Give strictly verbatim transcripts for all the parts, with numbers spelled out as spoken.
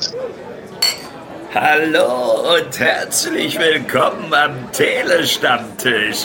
Hallo und herzlich willkommen am Telestammtisch.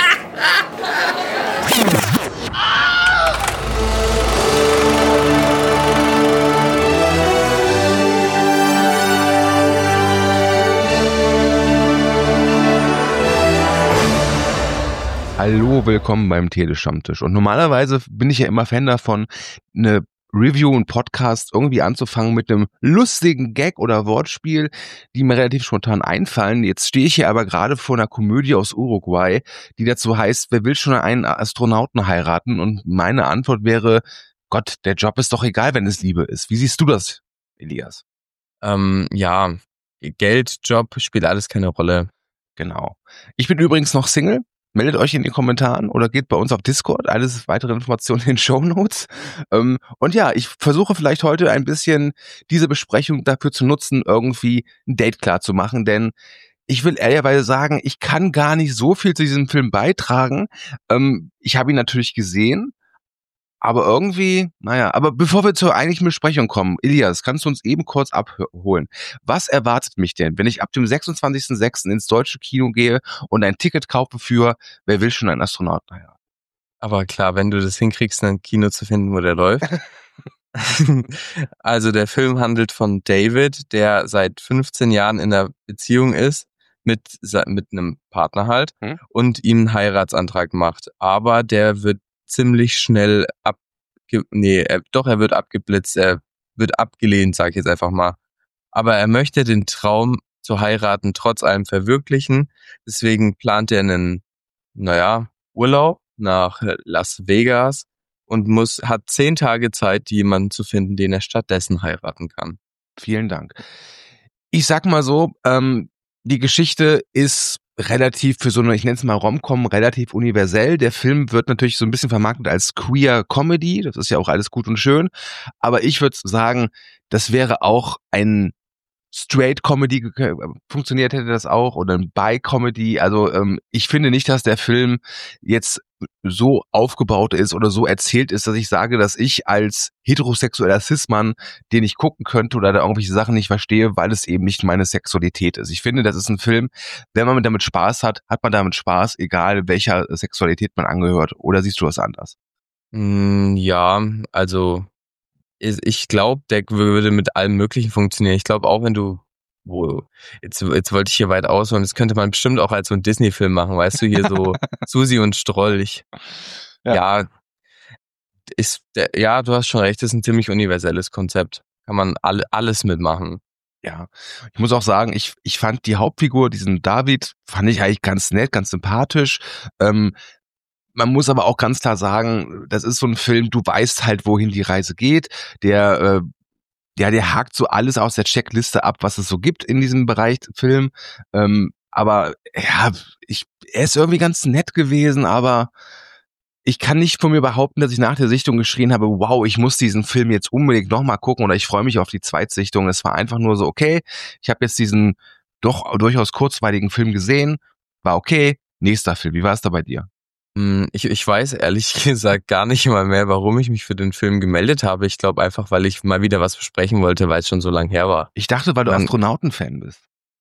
Hallo, willkommen beim Telestammtisch. Und normalerweise bin ich ja immer Fan davon, eine Review und Podcast irgendwie anzufangen mit einem lustigen Gag oder Wortspiel, die mir relativ spontan einfallen. Jetzt stehe ich hier aber gerade vor einer Komödie aus Uruguay, die dazu heißt, wer will schon einen Astronauten heiraten? Und meine Antwort wäre, Gott, der Job ist doch egal, wenn es Liebe ist. Wie siehst du das, Elias? Ähm, ja, Geld, Job spielt alles keine Rolle. Genau. Ich bin übrigens noch Single. Meldet euch in den Kommentaren oder geht bei uns auf Discord. Alles weitere Informationen in den Shownotes. Ähm, und ja, ich versuche vielleicht heute ein bisschen diese Besprechung dafür zu nutzen, irgendwie ein Date klar zu machen, denn ich will ehrlicherweise sagen, ich kann gar nicht so viel zu diesem Film beitragen. Ähm, ich habe ihn natürlich gesehen, aber irgendwie, naja, aber bevor wir zur eigentlichen Besprechung kommen, Elias, kannst du uns eben kurz abholen? Was erwartet mich denn, wenn ich ab dem sechsundzwanzigsten sechsten ins deutsche Kino gehe und ein Ticket kaufe für Wer will schon einen Astronauten heiraten? Aber klar, wenn du das hinkriegst, ein Kino zu finden, wo der läuft. Also der Film handelt von David, der seit fünfzehn Jahren in einer Beziehung ist, mit, mit einem Partner halt, hm? und ihm einen Heiratsantrag macht. Aber der wird ziemlich schnell ab, nee, er, doch, er wird abgeblitzt, er wird abgelehnt, sag ich jetzt einfach mal. Aber er möchte den Traum zu heiraten trotz allem verwirklichen. Deswegen plant er einen, naja, Urlaub nach Las Vegas und muss, hat zehn Tage Zeit, jemanden zu finden, den er stattdessen heiraten kann. Vielen Dank. Ich sag mal so, ähm, die Geschichte ist relativ für so eine, ich nenne es mal Rom-Com, relativ universell. Der Film wird natürlich so ein bisschen vermarktet als Queer Comedy. Das ist ja auch alles gut und schön. Aber ich würde sagen, das wäre auch ein Straight Comedy, funktioniert hätte das auch, oder ein Bi-Comedy. Also ähm, ich finde nicht, dass der Film jetzt so aufgebaut ist oder so erzählt ist, dass ich sage, dass ich als heterosexueller Cis-Mann, den ich gucken könnte oder da irgendwelche Sachen nicht verstehe, weil es eben nicht meine Sexualität ist. Ich finde, das ist ein Film, wenn man damit Spaß hat, hat man damit Spaß, egal welcher Sexualität man angehört. Oder siehst du das anders? Mm, ja, also ich glaube, der würde mit allem Möglichen funktionieren. Ich glaube auch, wenn du, wo, jetzt, jetzt wollte ich hier weit ausholen, das könnte man bestimmt auch als so ein Disney-Film machen, weißt du, hier so Susi und Strolch. Ja, ja, ist, der, ja, du hast schon recht, das ist ein ziemlich universelles Konzept. Kann man alle, alles mitmachen. Ja, ich muss auch sagen, ich, ich fand die Hauptfigur, diesen David, fand ich eigentlich ganz nett, ganz sympathisch. Ähm, Man muss aber auch ganz klar sagen, das ist so ein Film, du weißt halt, wohin die Reise geht. Der, äh, ja, der hakt so alles aus der Checkliste ab, was es so gibt in diesem Bereich Film. Ähm, aber ja, ich, er ist irgendwie ganz nett gewesen, aber ich kann nicht von mir behaupten, dass ich nach der Sichtung geschrien habe, wow, ich muss diesen Film jetzt unbedingt nochmal gucken oder ich freue mich auf die Zweitsichtung. Es war einfach nur so, okay, ich habe jetzt diesen doch durchaus kurzweiligen Film gesehen, war okay, nächster Film. Wie war es da bei dir? Ich, ich weiß ehrlich gesagt gar nicht mal mehr, warum ich mich für den Film gemeldet habe. Ich glaube einfach, weil ich mal wieder was besprechen wollte, weil es schon so lange her war. Ich dachte, weil du Man, Astronauten-Fan bist.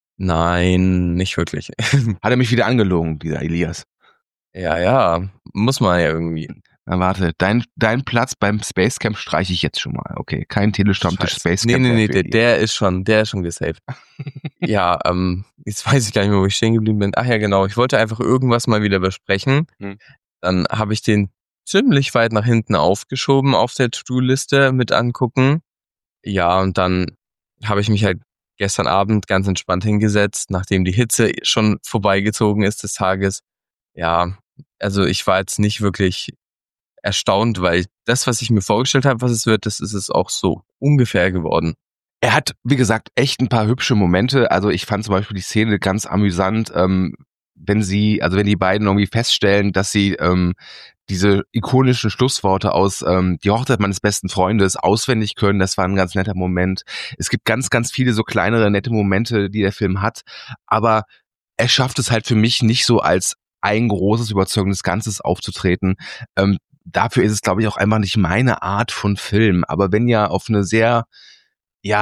Nein, nicht wirklich. Hat er mich wieder angelogen, dieser Elias? Ja, ja, muss man ja irgendwie. Na warte, dein, dein Platz beim Space Camp streiche ich jetzt schon mal. Okay, kein Telestammtisch Space Camp. Nee, nee, nee, der, der ist schon, der ist schon gesaved. Ja, ähm, jetzt weiß ich gar nicht mehr, wo ich stehen geblieben bin. Ach ja, genau, ich wollte einfach irgendwas mal wieder besprechen. Hm. Dann habe ich den ziemlich weit nach hinten aufgeschoben auf der To-Do-Liste mit angucken. Ja, und dann habe ich mich halt gestern Abend ganz entspannt hingesetzt, nachdem die Hitze schon vorbeigezogen ist des Tages. Ja, also ich war jetzt nicht wirklich erstaunt, weil das, was ich mir vorgestellt habe, was es wird, das ist es auch so ungefähr geworden. Er hat, wie gesagt, echt ein paar hübsche Momente. Also ich fand zum Beispiel die Szene ganz amüsant, ähm, wenn sie, also wenn die beiden irgendwie feststellen, dass sie ähm, diese ikonischen Schlussworte aus ähm, Die Hochzeit meines besten Freundes auswendig können. Das war ein ganz netter Moment. Es gibt ganz, ganz viele so kleinere, nette Momente, die der Film hat. Aber er schafft es halt für mich nicht so als ein großes, überzeugendes Ganzes aufzutreten. Ähm, dafür ist es, glaube ich, auch einfach nicht meine Art von Film. Aber wenn ja auf eine sehr, ja,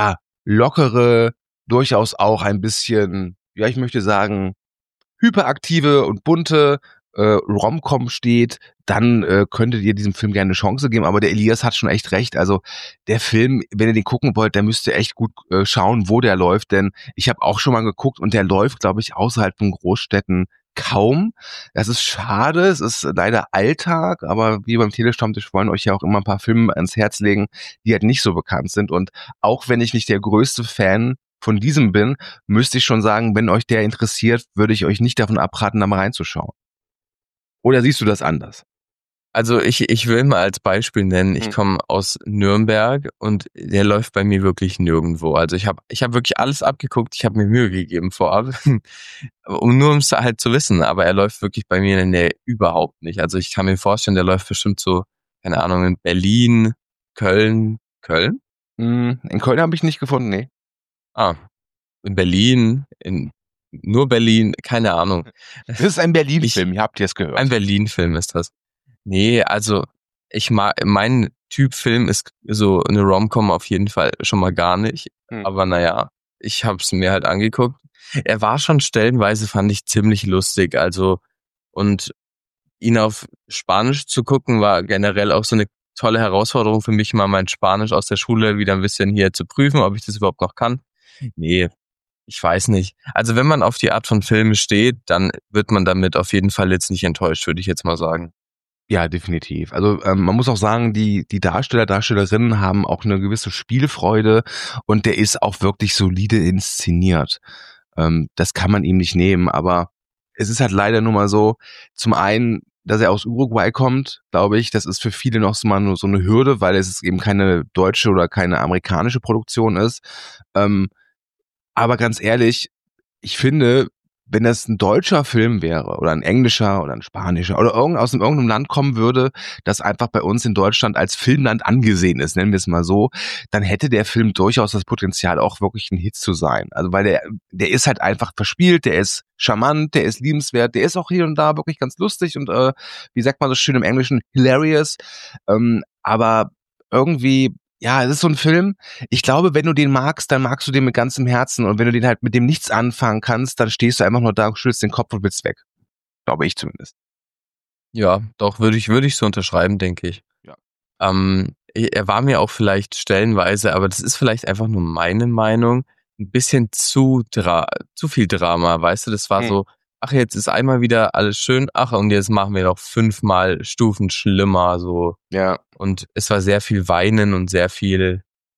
lockere, durchaus auch ein bisschen, ja, ich möchte sagen, hyperaktive und bunte äh, Rom-Com steht, dann äh, könntet ihr diesem Film gerne eine Chance geben. Aber der Elias hat schon echt recht. Also der Film, wenn ihr den gucken wollt, der müsst ihr echt gut äh, schauen, wo der läuft. Denn ich habe auch schon mal geguckt und der läuft, glaube ich, außerhalb von Großstädten kaum. Das ist schade, es ist leider Alltag, aber wir beim Telestammtisch wollen euch ja auch immer ein paar Filme ans Herz legen, die halt nicht so bekannt sind. Und auch wenn ich nicht der größte Fan von diesem bin, müsste ich schon sagen, wenn euch der interessiert, würde ich euch nicht davon abraten, da mal reinzuschauen. Oder siehst du das anders? Also ich, ich will mal als Beispiel nennen, ich komme aus Nürnberg und der läuft bei mir wirklich nirgendwo. Also ich habe ich hab wirklich alles abgeguckt, ich habe mir Mühe gegeben vorab, um nur um es halt zu wissen, aber er läuft wirklich bei mir in der Nähe überhaupt nicht. Also ich kann mir vorstellen, der läuft bestimmt so, keine Ahnung, in Berlin, Köln, Köln? In Köln habe ich nicht gefunden, nee. Ah, in Berlin, in nur Berlin, keine Ahnung. Das ist ein Berlin-Film, ihr habt es gehört. Ein Berlin-Film ist das. Nee, also ich mag, mein Typ Film ist so eine Rom-Com auf jeden Fall schon mal gar nicht. Hm. Aber naja, ich hab's mir halt angeguckt. Er war schon stellenweise, fand ich, ziemlich lustig. Also, und ihn auf Spanisch zu gucken, war generell auch so eine tolle Herausforderung für mich, mal mein Spanisch aus der Schule wieder ein bisschen hier zu prüfen, ob ich das überhaupt noch kann. Nee, ich weiß nicht. Also wenn man auf die Art von Filmen steht, dann wird man damit auf jeden Fall jetzt nicht enttäuscht, würde ich jetzt mal sagen. Ja, definitiv. Also ähm, man muss auch sagen, die die Darsteller, Darstellerinnen haben auch eine gewisse Spielfreude und der ist auch wirklich solide inszeniert. Ähm, das kann man ihm nicht nehmen, aber es ist halt leider nur mal so, zum einen, dass er aus Uruguay kommt, glaube ich, das ist für viele noch mal nur so eine Hürde, weil es eben keine deutsche oder keine amerikanische Produktion ist. Ähm, aber ganz ehrlich, ich finde, wenn das ein deutscher Film wäre oder ein englischer oder ein spanischer oder irgend, aus irgendeinem Land kommen würde, das einfach bei uns in Deutschland als Filmland angesehen ist, nennen wir es mal so, dann hätte der Film durchaus das Potenzial, auch wirklich ein Hit zu sein. Also weil der, der ist halt einfach verspielt, der ist charmant, der ist liebenswert, der ist auch hier und da wirklich ganz lustig und äh, wie sagt man so schön im Englischen, hilarious. Ähm, aber irgendwie, ja, es ist so ein Film, ich glaube, wenn du den magst, dann magst du den mit ganzem Herzen und wenn du den halt mit dem nichts anfangen kannst, dann stehst du einfach nur da, schüttelst den Kopf und willst weg. Glaube ich zumindest. Ja, doch, würde ich, würde ich so unterschreiben, denke ich. Ja. Ähm, er war mir auch vielleicht stellenweise, aber das ist vielleicht einfach nur meine Meinung, ein bisschen zu dra zu viel Drama, weißt du, das war hm. so, ach, jetzt ist einmal wieder alles schön, ach, und jetzt machen wir noch fünfmal Stufen schlimmer, so. Ja. Und es war sehr viel Weinen und sehr viel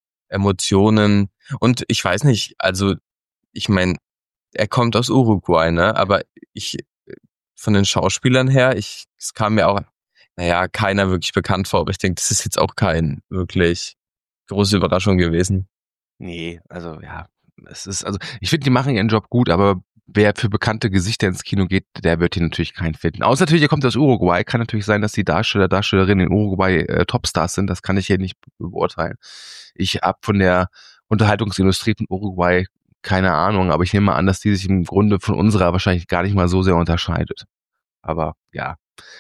Emotionen. Und ich weiß nicht, also, ich meine, er kommt aus Uruguay, ne, aber ich, von den Schauspielern her, ich, es kam mir auch, naja, keiner wirklich bekannt vor, aber ich denke, das ist jetzt auch kein wirklich große Überraschung gewesen. Nee, also, ja, es ist, also, ich finde, die machen ihren Job gut, aber wer für bekannte Gesichter ins Kino geht, der wird hier natürlich keinen finden. Außer natürlich, er kommt aus Uruguay. Kann natürlich sein, dass die Darsteller, Darstellerinnen in Uruguay äh, Topstars sind. Das kann ich hier nicht beurteilen. Ich hab von der Unterhaltungsindustrie von Uruguay keine Ahnung, aber ich nehme mal an, dass die sich im Grunde von unserer wahrscheinlich gar nicht mal so sehr unterscheidet. Aber ja,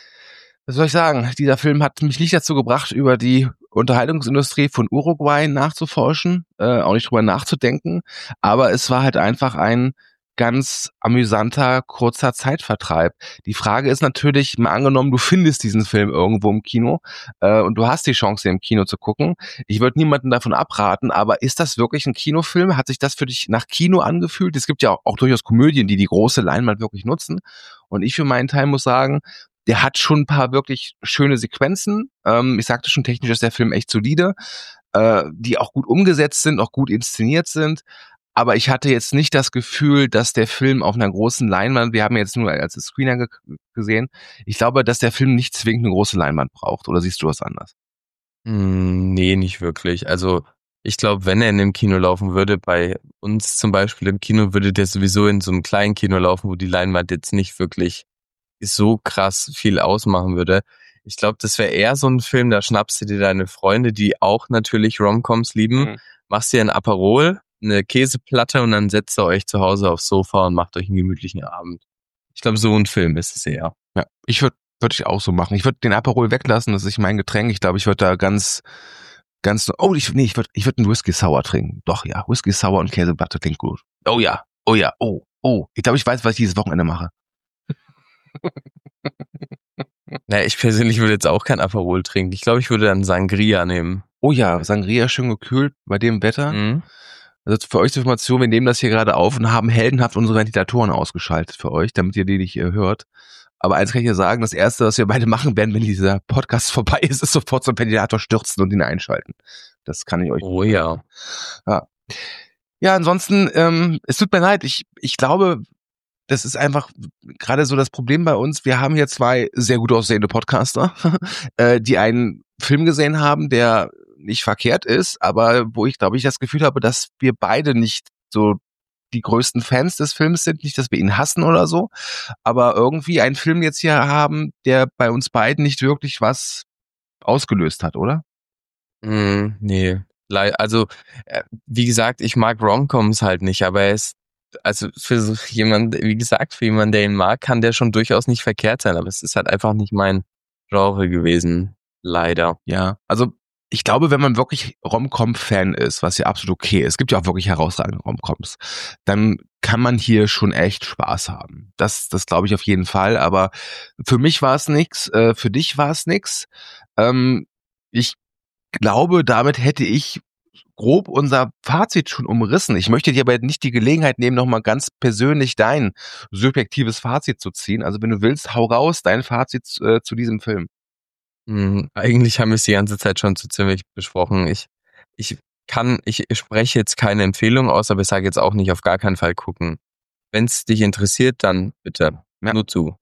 was soll ich sagen? Dieser Film hat mich nicht dazu gebracht, über die Unterhaltungsindustrie von Uruguay nachzuforschen, äh, auch nicht drüber nachzudenken. Aber es war halt einfach ein ganz amüsanter, kurzer Zeitvertreib. Die Frage ist natürlich, mal angenommen, du findest diesen Film irgendwo im Kino äh, und du hast die Chance, ihn im Kino zu gucken. Ich würde niemanden davon abraten, aber ist das wirklich ein Kinofilm? Hat sich das für dich nach Kino angefühlt? Es gibt ja auch, auch durchaus Komödien, die die große Leinwand wirklich nutzen. Und ich für meinen Teil muss sagen, der hat schon ein paar wirklich schöne Sequenzen. Ähm, ich sagte schon, technisch ist der Film echt solide, äh, die auch gut umgesetzt sind, auch gut inszeniert sind. Aber ich hatte jetzt nicht das Gefühl, dass der Film auf einer großen Leinwand, wir haben jetzt nur als Screener ge- gesehen, ich glaube, dass der Film nicht zwingend eine große Leinwand braucht. Oder siehst du was anders? Mm, nee, nicht wirklich. Also ich glaube, wenn er in einem Kino laufen würde, bei uns zum Beispiel im Kino, würde der sowieso in so einem kleinen Kino laufen, wo die Leinwand jetzt nicht wirklich so krass viel ausmachen würde. Ich glaube, das wäre eher so ein Film, da schnappst du dir deine Freunde, die auch natürlich Rom-Coms lieben, mhm. machst dir ein Aperol, eine Käseplatte und dann setzt ihr euch zu Hause aufs Sofa und macht euch einen gemütlichen Abend. Ich glaube, so ein Film ist es eher. Ja, ich würde würde ich auch so machen. Ich würde den Aperol weglassen, das ist mein Getränk. Ich glaube, ich würde da ganz ganz, oh, ich, nee, ich würde ich würd einen Whisky Sour trinken. Doch, ja, Whisky Sour und Käseplatte klingt gut. Oh ja, oh ja, oh, oh. Ich glaube, ich weiß, was ich dieses Wochenende mache. Na, ich persönlich würde jetzt auch kein Aperol trinken. Ich glaube, ich würde dann Sangria nehmen. Oh ja, Sangria schön gekühlt bei dem Wetter. Mhm. Also für euch zur Information, wir nehmen das hier gerade auf und haben heldenhaft unsere Ventilatoren ausgeschaltet für euch, damit ihr die nicht äh, hört. Aber eins kann ich ja sagen, das Erste, was wir beide machen werden, wenn dieser Podcast vorbei ist, ist sofort zum Ventilator stürzen und ihn einschalten. Das kann ich euch. Oh ja. Ja, ja ansonsten, ähm, es tut mir leid, ich, ich glaube, das ist einfach gerade so das Problem bei uns. Wir haben hier zwei sehr gut aussehende Podcaster, äh, die einen Film gesehen haben, der nicht verkehrt ist, aber wo ich, glaube ich, das Gefühl habe, dass wir beide nicht so die größten Fans des Films sind. Nicht, dass wir ihn hassen oder so, aber irgendwie einen Film jetzt hier haben, der bei uns beiden nicht wirklich was ausgelöst hat, oder? Mm, nee. Also, wie gesagt, ich mag Rom-Coms halt nicht, aber er ist, also für so jemand, wie gesagt, für jemanden, der ihn mag, kann der schon durchaus nicht verkehrt sein, aber es ist halt einfach nicht mein Genre gewesen, leider. Ja, also ich glaube, wenn man wirklich Rom-Com-Fan ist, was ja absolut okay ist, es gibt ja auch wirklich herausragende Rom-Coms, dann kann man hier schon echt Spaß haben. Das, das glaube ich auf jeden Fall, aber für mich war es nix, äh, für dich war es nix. Ähm, ich glaube, damit hätte ich grob unser Fazit schon umrissen. Ich möchte dir aber nicht die Gelegenheit nehmen, nochmal ganz persönlich dein subjektives Fazit zu ziehen. Also wenn du willst, hau raus, dein Fazit äh, zu diesem Film. Hm, eigentlich haben wir es die ganze Zeit schon zu ziemlich besprochen. Ich, ich kann, ich spreche jetzt keine Empfehlung aus, aber ich sage jetzt auch nicht auf gar keinen Fall gucken. Wenn es dich interessiert, dann bitte, ja. Nur zu.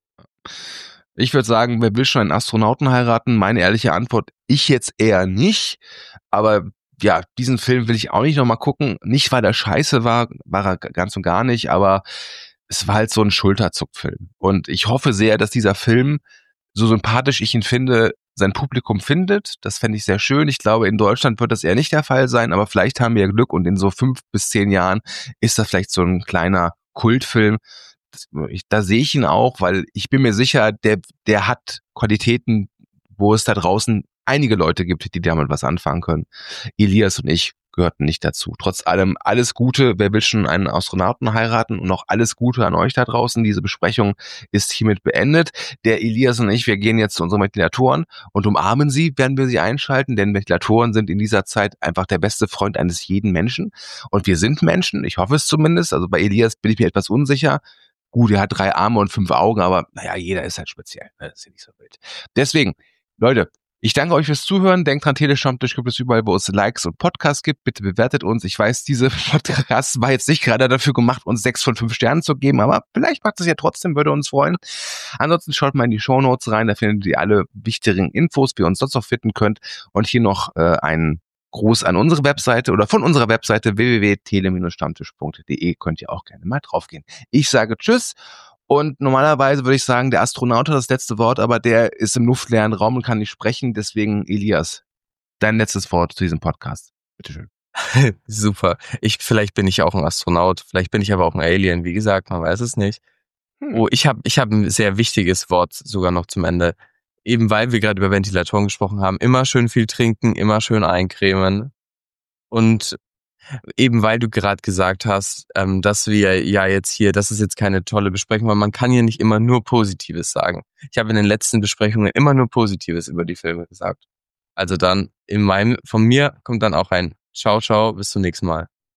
Ich würde sagen, wer will schon einen Astronauten heiraten? Meine ehrliche Antwort, ich jetzt eher nicht. Aber ja, diesen Film will ich auch nicht nochmal gucken. Nicht, weil er scheiße war, war er ganz und gar nicht, aber es war halt so ein Schulterzuckfilm. Und ich hoffe sehr, dass dieser Film, so sympathisch ich ihn finde, sein Publikum findet. Das fände ich sehr schön. Ich glaube, in Deutschland wird das eher nicht der Fall sein, aber vielleicht haben wir ja Glück und in so fünf bis zehn Jahren ist das vielleicht so ein kleiner Kultfilm. Das, ich, da sehe ich ihn auch, weil ich bin mir sicher, der, der hat Qualitäten, wo es da draußen einige Leute gibt, die damit was anfangen können. Elias und ich gehörten nicht dazu. Trotz allem alles Gute, wer will schon einen Astronauten heiraten und noch alles Gute an euch da draußen. Diese Besprechung ist hiermit beendet. Der Elias und ich, wir gehen jetzt zu unseren Ventilatoren und umarmen sie, werden wir sie einschalten, denn Ventilatoren sind in dieser Zeit einfach der beste Freund eines jeden Menschen. Und wir sind Menschen, ich hoffe es zumindest. Also bei Elias bin ich mir etwas unsicher. Gut, er hat drei Arme und fünf Augen, aber naja, jeder ist halt speziell. Das ist ja nicht so wild. Deswegen, Leute, ich danke euch fürs Zuhören. Denkt dran, Telestammtisch gibt es überall, wo es Likes und Podcasts gibt. Bitte bewertet uns. Ich weiß, diese Podcast war jetzt nicht gerade dafür gemacht, uns sechs von fünf Sternen zu geben, aber vielleicht macht es ja trotzdem, würde uns freuen. Ansonsten schaut mal in die Shownotes rein, da findet ihr alle wichtigen Infos, wie ihr uns sonst noch finden könnt. Und hier noch äh, einen Gruß an unsere Webseite oder von unserer Webseite w w w punkt tele stammtisch punkt d e könnt ihr auch gerne mal draufgehen. Ich sage Tschüss. Und normalerweise würde ich sagen, der Astronaut hat das letzte Wort, aber der ist im luftleeren Raum und kann nicht sprechen. Deswegen, Elias, dein letztes Wort zu diesem Podcast. Bitteschön. Super. Ich, vielleicht bin ich auch ein Astronaut, vielleicht bin ich aber auch ein Alien. Wie gesagt, man weiß es nicht. Hm. Oh, ich habe ich hab ein sehr wichtiges Wort sogar noch zum Ende. Eben weil wir gerade über Ventilatoren gesprochen haben. Immer schön viel trinken, immer schön eincremen. Und eben weil du gerade gesagt hast, ähm, dass wir ja jetzt hier, das ist jetzt keine tolle Besprechung, weil man kann hier nicht immer nur Positives sagen. Ich habe in den letzten Besprechungen immer nur Positives über die Filme gesagt. Also dann in meinem, von mir kommt dann auch ein Ciao, ciao, bis zum nächsten Mal.